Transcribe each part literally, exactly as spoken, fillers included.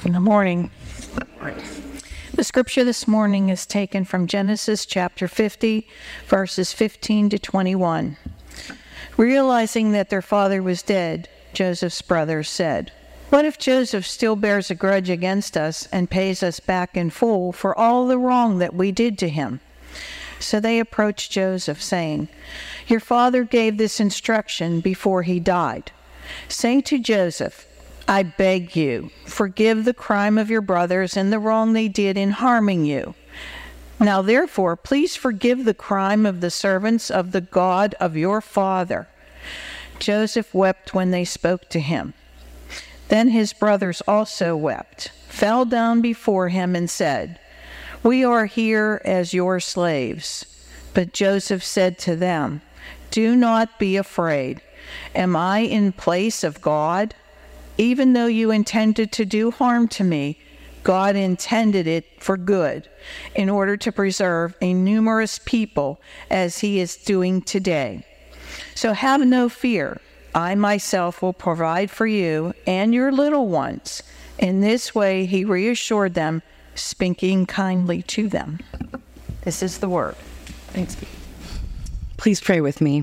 Good morning. The scripture this morning is taken from Genesis chapter fifty, verses fifteen to twenty-one. Realizing that their father was dead, Joseph's brothers said, "What if Joseph still bears a grudge against us and pays us back in full for all the wrong that we did to him?" So they approached Joseph, saying, "Your father gave this instruction before he died. Say to Joseph, 'I beg you, forgive the crime of your brothers and the wrong they did in harming you. Now therefore, please forgive the crime of the servants of the God of your father.'" Joseph wept when they spoke to him. Then his brothers also wept, fell down before him and said, "We are here as your slaves." But Joseph said to them, "Do not be afraid. Am I in place of God? Even though you intended to do harm to me, God intended it for good, in order to preserve a numerous people as he is doing today. So have no fear. I myself will provide for you and your little ones." In this way he reassured them, speaking kindly to them. This is the word. Thanks be. Please pray with me.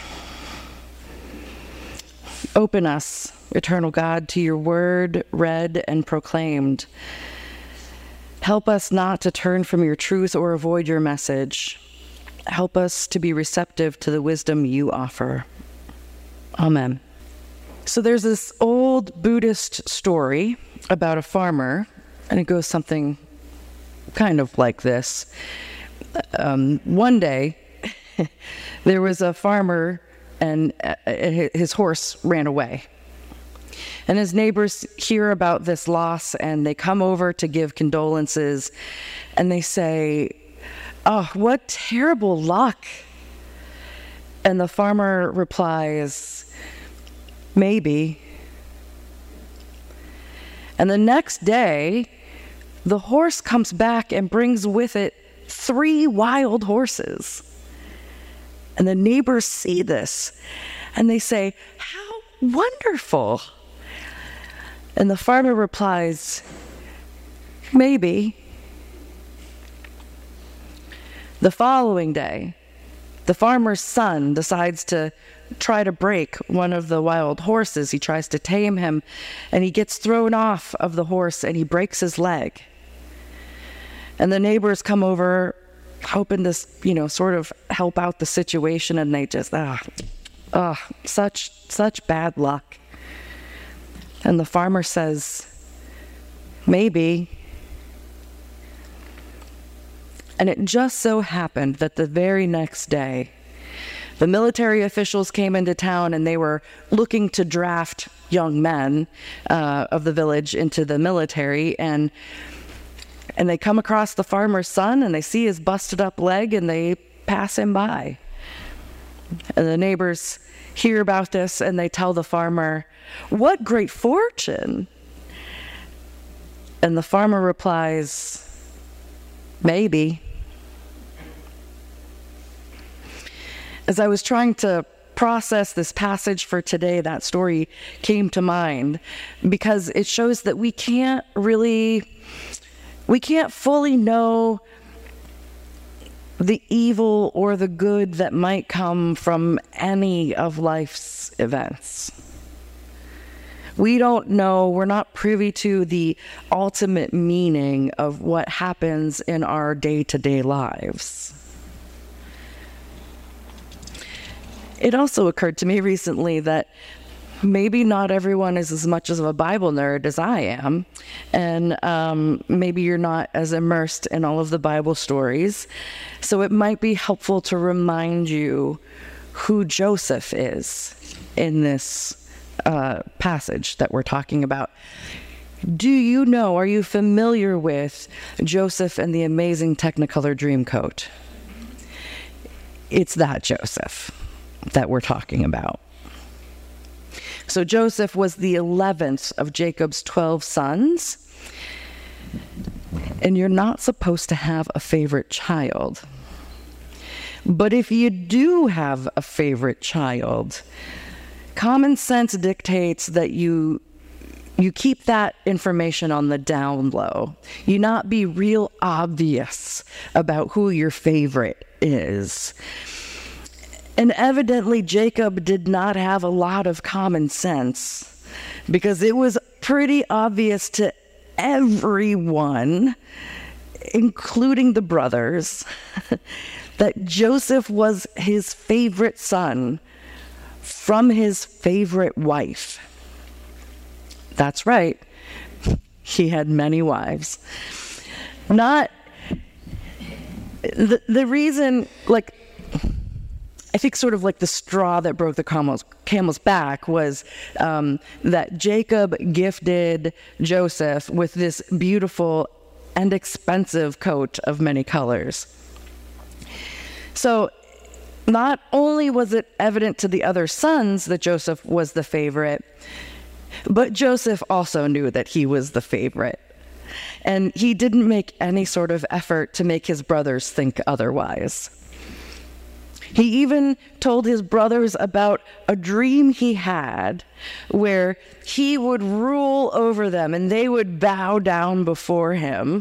Open us, eternal God, to your word read and proclaimed. Help us not to turn from your truth or avoid your message. Help us to be receptive to the wisdom you offer. Amen. So there's this old Buddhist story about a farmer, and it goes something kind of like this. Um, one day, there was a farmer and his horse ran away. And his neighbors hear about this loss and they come over to give condolences and they say, "Oh, what terrible luck." And the farmer replies, "Maybe." And the next day, the horse comes back and brings with it three wild horses. And the neighbors see this and they say, "How wonderful." And the farmer replies, "Maybe." The following day, the farmer's son decides to try to break one of the wild horses. He tries to tame him and he gets thrown off of the horse and he breaks his leg. And the neighbors come over hoping to, you know, sort of help out the situation, and they just, ah, ah, such, such bad luck. And the farmer says, "Maybe." And it just so happened that the very next day, the military officials came into town and they were looking to draft young men uh, of the village into the military, and And they come across the farmer's son and they see his busted up leg and they pass him by. And the neighbors hear about this and they tell the farmer, "What great fortune." And the farmer replies, "Maybe." As I was trying to process this passage for today, that story came to mind because it shows that we can't really We can't fully know the evil or the good that might come from any of life's events. We don't know, we're not privy to the ultimate meaning of what happens in our day-to-day lives. It also occurred to me recently that maybe not everyone is as much of a Bible nerd as I am, and um, maybe you're not as immersed in all of the Bible stories, so it might be helpful to remind you who Joseph is in this uh, passage that we're talking about. Do you know, are you familiar with Joseph and the Amazing Technicolor Dreamcoat? It's that Joseph that we're talking about. So Joseph was the eleventh of Jacob's twelve sons, and you're not supposed to have a favorite child. But if you do have a favorite child, common sense dictates that you you keep that information on the down low. You not be real obvious about who your favorite is. And evidently, Jacob did not have a lot of common sense, because it was pretty obvious to everyone, including the brothers, that Joseph was his favorite son from his favorite wife. That's right. He had many wives. Not the, the reason, like, I think sort of like the straw that broke the camel's, camel's back was um, that Jacob gifted Joseph with this beautiful and expensive coat of many colors. So not only was it evident to the other sons that Joseph was the favorite, but Joseph also knew that he was the favorite. And he didn't make any sort of effort to make his brothers think otherwise. He even told his brothers about a dream he had where he would rule over them and they would bow down before him.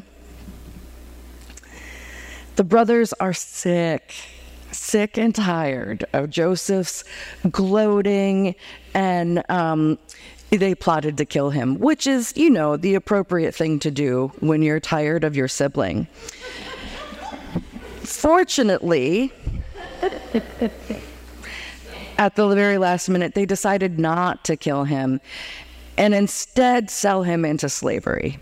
The brothers are sick, sick and tired of Joseph's gloating, and um, they plotted to kill him, which is, you know, the appropriate thing to do when you're tired of your sibling. Fortunately, at the very last minute, they decided not to kill him and instead sell him into slavery.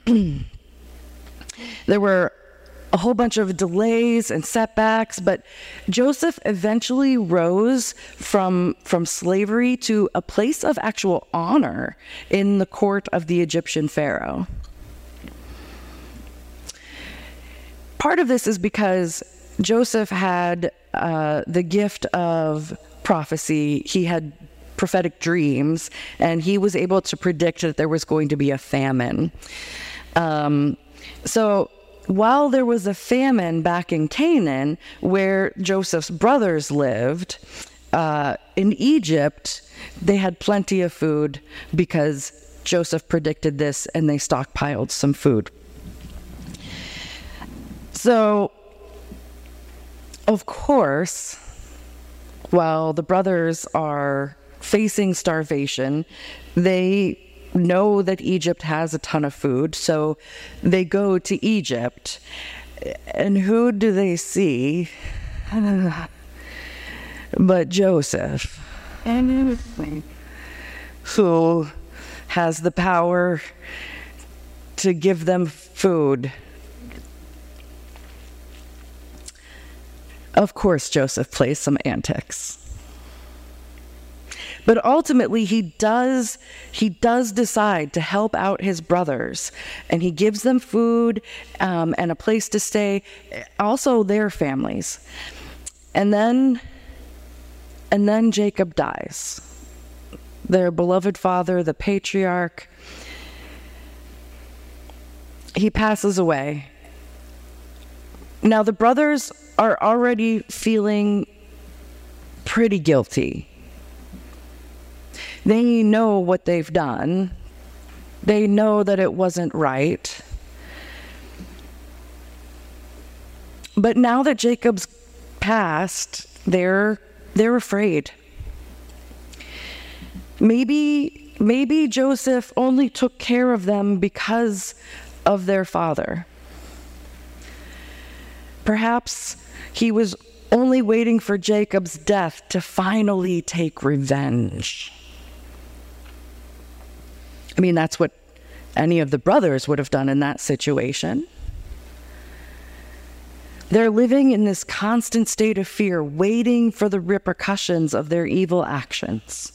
There were a whole bunch of delays and setbacks, but Joseph eventually rose from, from slavery to a place of actual honor in the court of the Egyptian Pharaoh. Part of this is because Joseph had uh, the gift of prophecy. He had prophetic dreams, and he was able to predict that there was going to be a famine. Um, so while there was a famine back in Canaan, where Joseph's brothers lived, uh, in Egypt, they had plenty of food because Joseph predicted this, and they stockpiled some food. So, of course, while the brothers are facing starvation, they know that Egypt has a ton of food, so they go to Egypt. And who do they see but Joseph, who has the power to give them food. Of course, Joseph plays some antics. But ultimately, he does, he does decide to help out his brothers, and he gives them food um, and a place to stay, also their families. And then, and then Jacob dies. Their beloved father, the patriarch, he passes away. Now, the brothers are already feeling pretty guilty. They know what they've done. They know that it wasn't right. But now that Jacob's passed, they're they're afraid. Maybe maybe Joseph only took care of them because of their father. Perhaps he was only waiting for Jacob's death to finally take revenge. I mean, that's what any of the brothers would have done in that situation. They're living in this constant state of fear, waiting for the repercussions of their evil actions.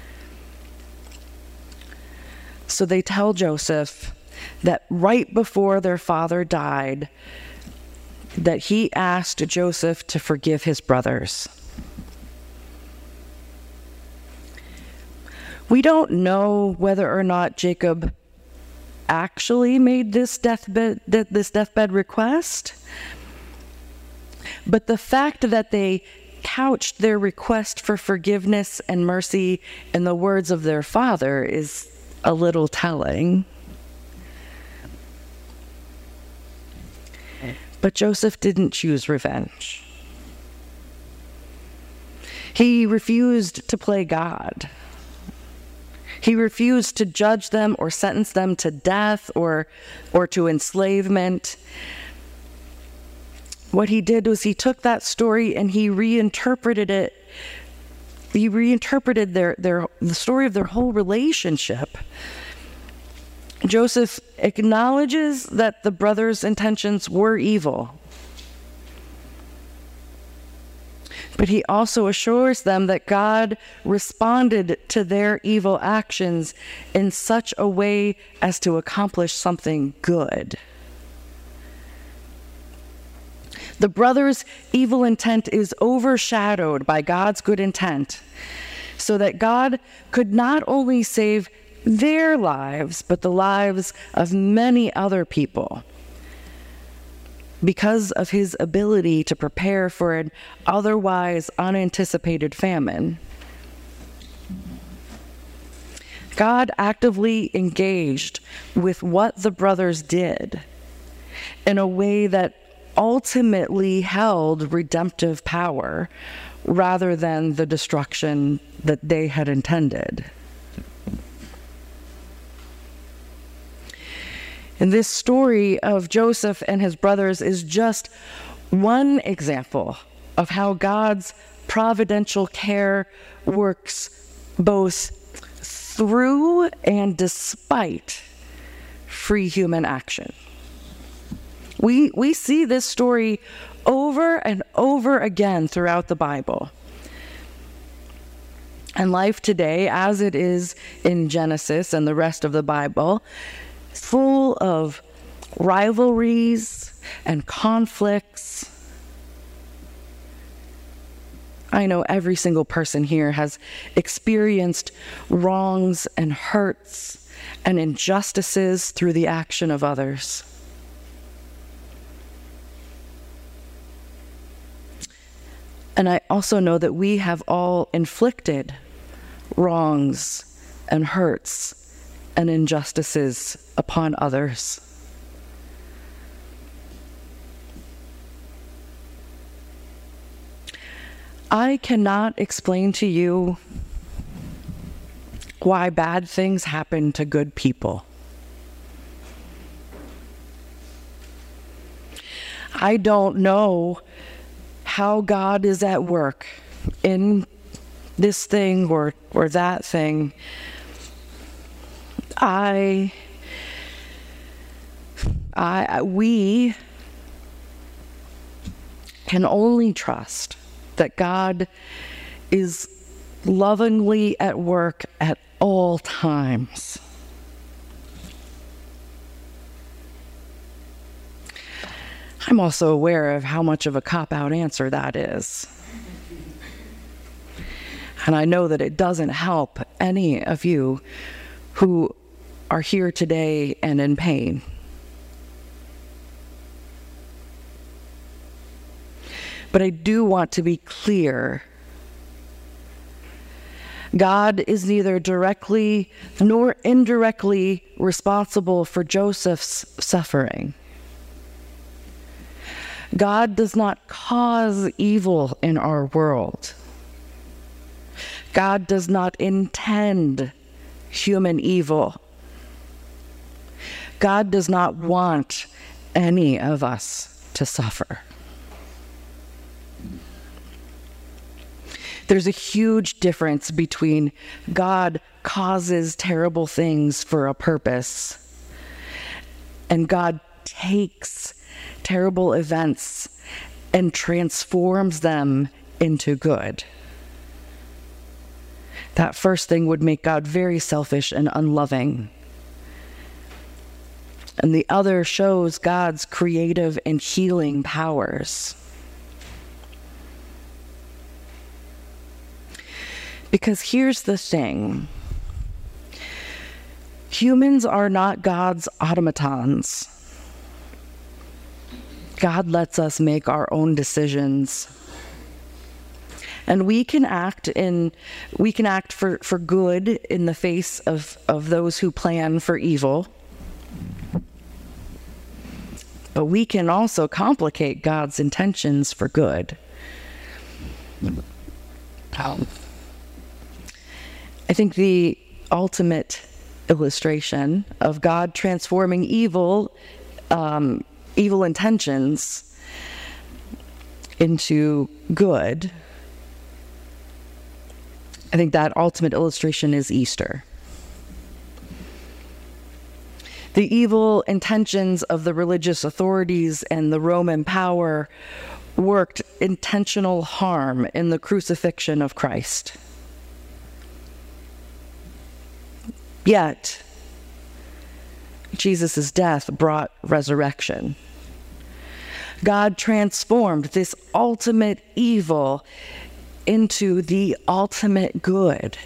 So they tell Joseph that right before their father died, that he asked Joseph to forgive his brothers. We don't know whether or not Jacob actually made this deathbed, this deathbed request, but the fact that they couched their request for forgiveness and mercy in the words of their father is a little telling. But Joseph didn't choose revenge. He refused to play God. He refused to judge them or sentence them to death or, or to enslavement. What he did was he took that story and he reinterpreted it. He reinterpreted their, their, the story of their whole relationship. Joseph acknowledges that the brothers' intentions were evil. But he also assures them that God responded to their evil actions in such a way as to accomplish something good. The brothers' evil intent is overshadowed by God's good intent, so that God could not only save their lives, but the lives of many other people, because of his ability to prepare for an otherwise unanticipated famine. God actively engaged with what the brothers did in a way that ultimately held redemptive power rather than the destruction that they had intended. And this story of Joseph and his brothers is just one example of how God's providential care works both through and despite free human action. We, we see this story over and over again throughout the Bible. And life today, as it is in Genesis and the rest of the Bible, full of rivalries and conflicts. I know every single person here has experienced wrongs and hurts and injustices through the action of others. And I also know that we have all inflicted wrongs and hurts and injustices upon others. I cannot explain to you why bad things happen to good people. I don't know how God is at work in this thing or, or that thing. I, I, we can only trust that God is lovingly at work at all times. I'm also aware of how much of a cop-out answer that is. And I know that it doesn't help any of you who are here today and in pain. But I do want to be clear. God is neither directly nor indirectly responsible for Joseph's suffering. God does not cause evil in our world. God does not intend human evil. God does not want any of us to suffer. There's a huge difference between God causes terrible things for a purpose and God takes terrible events and transforms them into good. That first thing would make God very selfish and unloving. And the other shows God's creative and healing powers. Because here's the thing. Humans are not God's automatons. God lets us make our own decisions. And we can act in we can act for, for good in the face of, of those who plan for evil. But we can also complicate God's intentions for good. Um, I think the ultimate illustration of God transforming evil, um, evil intentions into good, I think that ultimate illustration is Easter. The evil intentions of the religious authorities and the Roman power worked intentional harm in the crucifixion of Christ. Yet, Jesus' death brought resurrection. God transformed this ultimate evil into the ultimate good.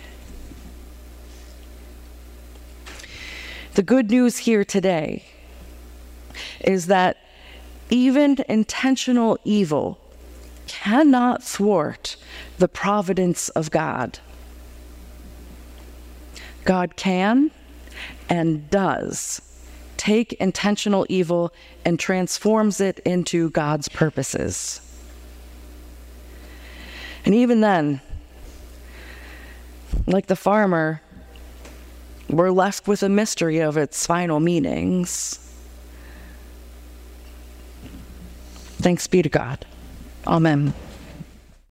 The good news here today is that even intentional evil cannot thwart the providence of God. God can and does take intentional evil and transforms it into God's purposes. And even then, like the farmer, we're left with a mystery of its final meanings. Thanks be to God. Amen.